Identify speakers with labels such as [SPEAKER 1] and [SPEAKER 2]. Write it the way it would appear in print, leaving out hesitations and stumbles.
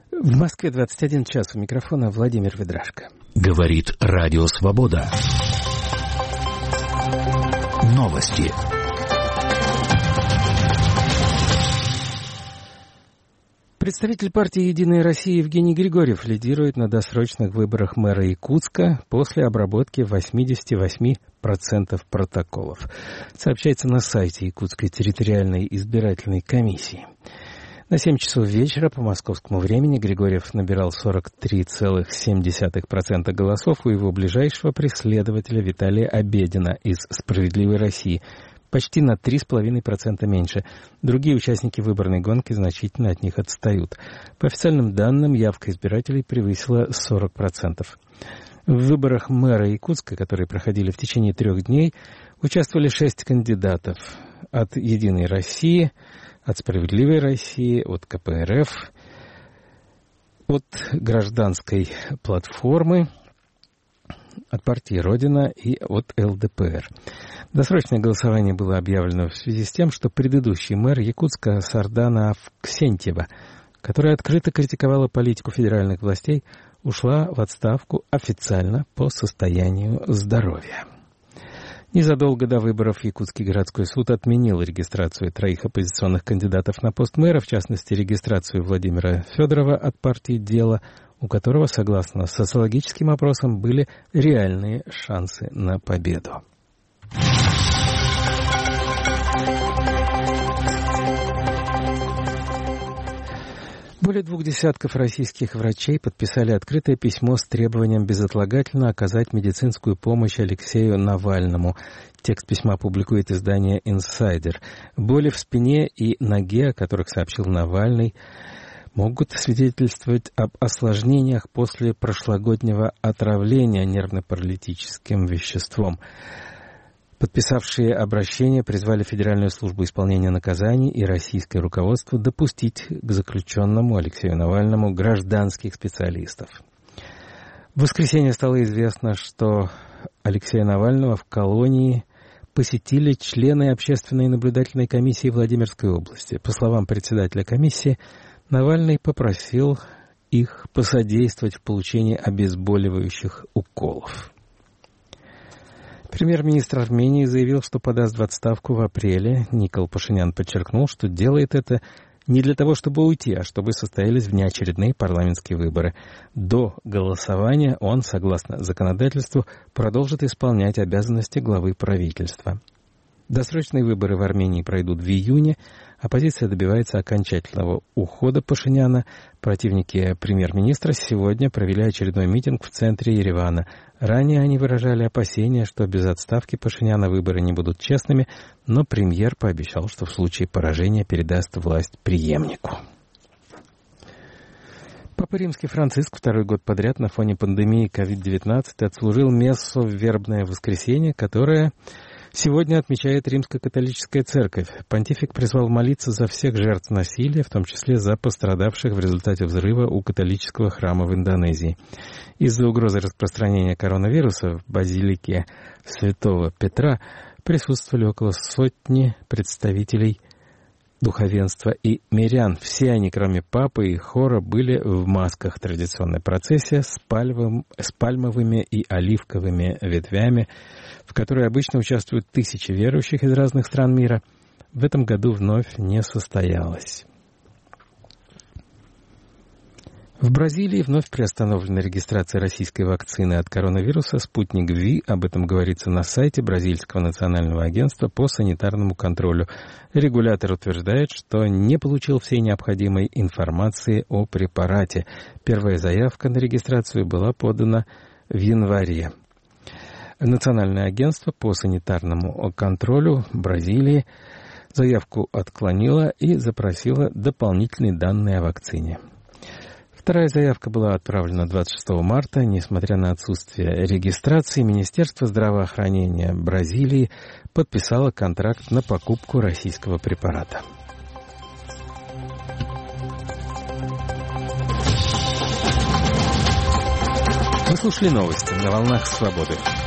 [SPEAKER 1] В Москве 21 час. У микрофона Владимир Ведрашко.
[SPEAKER 2] Говорит Радио Свобода. Новости.
[SPEAKER 1] Представитель партии «Единая Россия» Евгений Григорьев лидирует на досрочных выборах мэра Якутска после обработки 88% протоколов. Сообщается на сайте Якутской территориальной избирательной комиссии. На 7 часов вечера по московскому времени Григорьев набирал 43,7% голосов у его ближайшего преследователя Виталия Обедина из «Справедливой России», почти на 3,5% меньше. Другие участники выборной гонки значительно от них отстают. По официальным данным, явка избирателей превысила 40%. В выборах мэра Якутска, которые проходили в течение 3 дней, участвовали 6 кандидатов от «Единой России», от «Справедливой России», от КПРФ, от «Гражданской платформы», от партии «Родина» и от ЛДПР. Досрочное голосование было объявлено в связи с тем, что предыдущий мэр Якутска Сардана Авксентьева, которая открыто критиковала политику федеральных властей, ушла в отставку официально по состоянию здоровья. Незадолго до выборов Якутский городской суд отменил регистрацию 3 оппозиционных кандидатов на пост мэра, в частности, регистрацию Владимира Федорова от партии «Дело», у которого, согласно социологическим опросам, были реальные шансы на победу. Более 2 десятков российских врачей подписали открытое письмо с требованием безотлагательно оказать медицинскую помощь Алексею Навальному. Текст письма публикует издание «Инсайдер». Боли в спине и ноге, о которых сообщил Навальный, могут свидетельствовать об осложнениях после прошлогоднего отравления нервно-паралитическим веществом. Подписавшие обращение призвали Федеральную службу исполнения наказаний и российское руководство допустить к заключенному Алексею Навальному гражданских специалистов. В воскресенье стало известно, что Алексея Навального в колонии посетили члены Общественной наблюдательной комиссии Владимирской области. По словам председателя комиссии, Навальный попросил их посодействовать в получении обезболивающих уколов. Премьер-министр Армении заявил, что подаст в отставку в апреле. Никол Пашинян подчеркнул, что делает это не для того, чтобы уйти, а чтобы состоялись внеочередные парламентские выборы. До голосования он, согласно законодательству, продолжит исполнять обязанности главы правительства. Досрочные выборы в Армении пройдут в июне. Оппозиция добивается окончательного ухода Пашиняна. Противники премьер-министра сегодня провели очередной митинг в центре Еревана. Ранее они выражали опасения, что без отставки Пашиняна выборы не будут честными, но премьер пообещал, что в случае поражения передаст власть преемнику. Папа Римский Франциск 2-й год подряд на фоне пандемии COVID-19 отслужил мессу в Вербное воскресенье, которое сегодня отмечает Римско-католическая церковь. Понтифик призвал молиться за всех жертв насилия, в том числе за пострадавших в результате взрыва у католического храма в Индонезии. Из-за угрозы распространения коронавируса в базилике Святого Петра присутствовали около 100 представителей духовенства и мирян. Все они, кроме папы и хора, были в масках. Традиционная процессия с пальмовыми и оливковыми ветвями, в которой обычно участвуют тысячи верующих из разных стран мира, в этом году вновь не состоялась. В Бразилии вновь приостановлена регистрация российской вакцины от коронавируса «Спутник Ви». Об этом говорится на сайте Бразильского национального агентства по санитарному контролю. Регулятор утверждает, что не получил всей необходимой информации о препарате. Первая заявка на регистрацию была подана в январе. Национальное агентство по санитарному контролю Бразилии заявку отклонило и запросило дополнительные данные о вакцине. Вторая заявка была отправлена 26 марта. Несмотря на отсутствие регистрации, Министерство здравоохранения Бразилии подписало контракт на покупку российского препарата. Вы слушали новости на волнах Свободы.